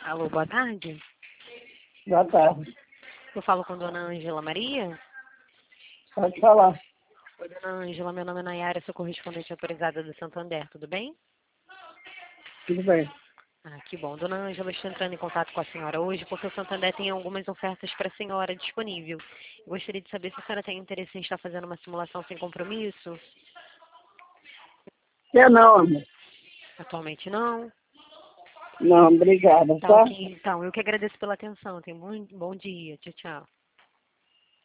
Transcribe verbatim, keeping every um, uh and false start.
Alô, boa tarde. Boa tarde. Eu falo com Dona Ângela Maria. Pode falar. Oi, Dona Ângela, meu nome é Nayara, sou correspondente autorizada do Santander, tudo bem? Tudo bem. Ah, que bom. Dona Ângela, estou entrando em contato com a senhora hoje porque o Santander tem algumas ofertas para a senhora disponível. Eu gostaria de saber se a senhora tem interesse em estar fazendo uma simulação sem compromisso. Quer não, amor? Atualmente não. Não, obrigada, Tá tá? ok, então. Eu que agradeço pela atenção. Tenha um bom, bom dia. Tchau, tchau.